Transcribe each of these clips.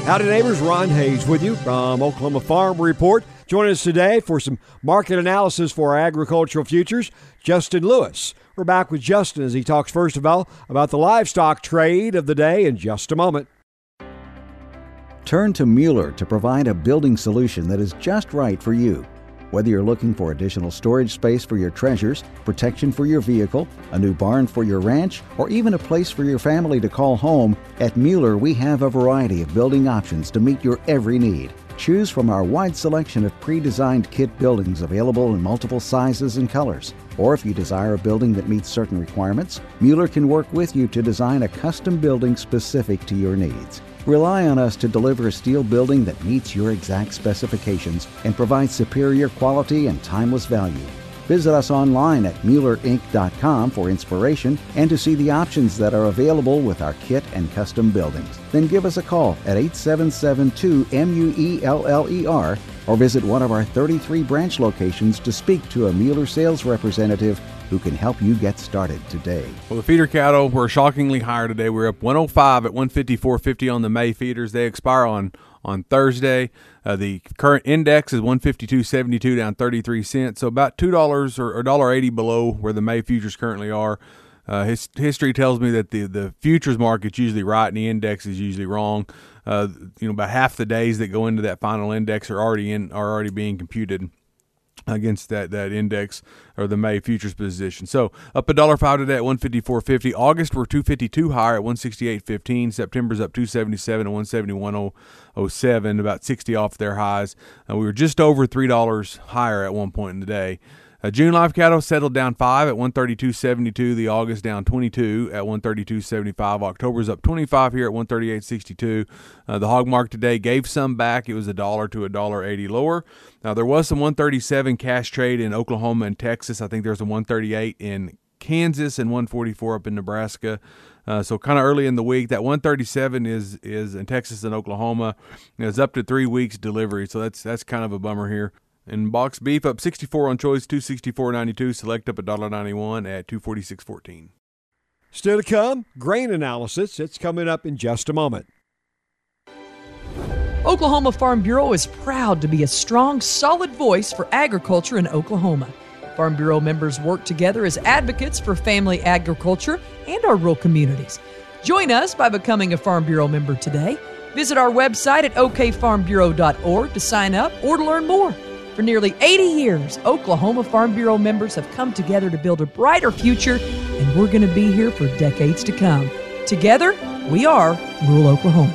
Howdy neighbors, Ron Hayes with you from Oklahoma Farm Report. Joining us today for some market analysis for our agricultural futures, Justin Lewis. We're back with Justin as he talks first of all about the livestock trade of the day in just a moment. Turn to Mueller to provide a building solution that is just right for you. Whether you're looking for additional storage space for your treasures, protection for your vehicle, a new barn for your ranch, or even a place for your family to call home, at Mueller we have a variety of building options to meet your every need. Choose from our wide selection of pre-designed kit buildings available in multiple sizes and colors. Or if you desire a building that meets certain requirements, Mueller can work with you to design a custom building specific to your needs. Rely on us to deliver a steel building that meets your exact specifications and provides superior quality and timeless value. Visit us online at MuellerInc.com for inspiration and to see the options that are available with our kit and custom buildings. Then give us a call at 8772-MUELLER or visit one of our 33 branch locations to speak to a Mueller sales representative who can help you get started today. Well, the feeder cattle were shockingly higher today. We're up 105 at 154.50 on the May feeders. They expire on Thursday. The current index is 152.72, down 33 cents, so about $2 or $1.80 below where the May futures currently are. History tells me that the futures market's usually right and the index is usually wrong. About half the days that go into that final index are already being computed against that index or the May futures position. So up $1.05 today at 154.50. August we're 252 higher at 168.15. September's up 277 at 171.07, about 60 off their highs. We were just over $3 higher at one point in the day. June live cattle settled down 5 at 132.72. The August down 22 at 132.75. October's up 25 here at 138.62. The hog market today gave some back. It was $1 to $1.80 lower. Now there was some 137 cash trade in Oklahoma and Texas. I think there's a 138 in Kansas and 144 up in Nebraska. So kind of early in the week. That 137 is in Texas and Oklahoma. It's up to 3 weeks delivery. So that's kind of a bummer here. And box beef up 64 on choice, 264.92. Select up $1.91 at 246.14. Still to come, grain analysis. It's coming up in just a moment. Oklahoma Farm Bureau is proud to be a strong, solid voice for agriculture in Oklahoma. Farm Bureau members work together as advocates for family agriculture and our rural communities. Join us by becoming a Farm Bureau member today. Visit our website at okfarmbureau.org to sign up or to learn more. For nearly 80 years, Oklahoma Farm Bureau members have come together to build a brighter future, and we're going to be here for decades to come. Together, we are rural Oklahoma.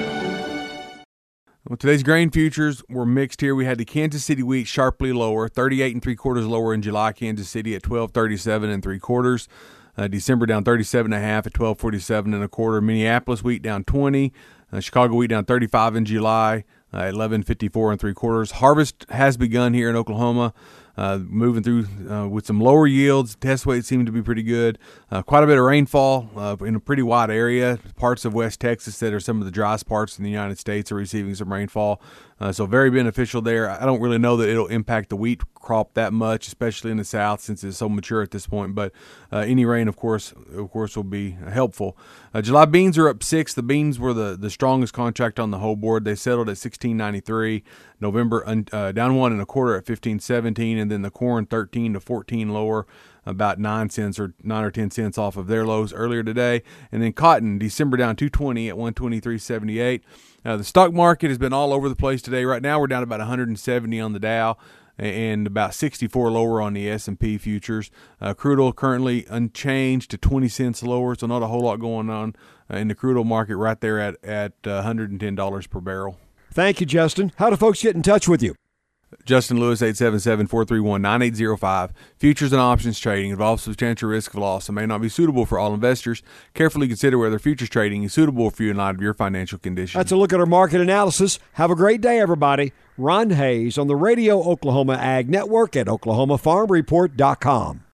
Well, today's grain futures were mixed here. We had the Kansas City wheat sharply lower, 38 3/4 lower in July. Kansas City at 12.37 3/4. December down 37.5 at 12.47 1/4. Minneapolis wheat down 20. Chicago wheat down 35 in July. 11.54 3/4. Harvest has begun here in Oklahoma, moving through with some lower yields. Test weights seem to be pretty good. Quite a bit of rainfall in a pretty wide area. Parts of West Texas that are some of the driest parts in the United States are receiving some rainfall. So very beneficial there. I don't really know that it'll impact the wheat crop that much, especially in the South since it's so mature at this point. But any rain, of course, will be helpful. July beans are up 6. The beans were the strongest contract on the whole board. They settled at 16.93. November down 1 1/4 at 15.17, and then the corn 13 to 14 lower, about 9 or 10 cents off of their lows earlier today. And then cotton, December down 220 at 123.78. The stock market has been all over the place today. Right now we're down about 170 on the Dow and about 64 lower on the S&P futures. Crude oil currently unchanged to 20 cents lower, so not a whole lot going on in the crude oil market right there at $110 per barrel. Thank you, Justin. How do folks get in touch with you? Justin Lewis, 877-431-9805. Futures and options trading involves substantial risk of loss and may not be suitable for all investors. Carefully consider whether futures trading is suitable for you in light of your financial condition. That's a look at our market analysis. Have a great day, everybody. Ron Hayes on the Radio Oklahoma Ag Network at oklahomafarmreport.com.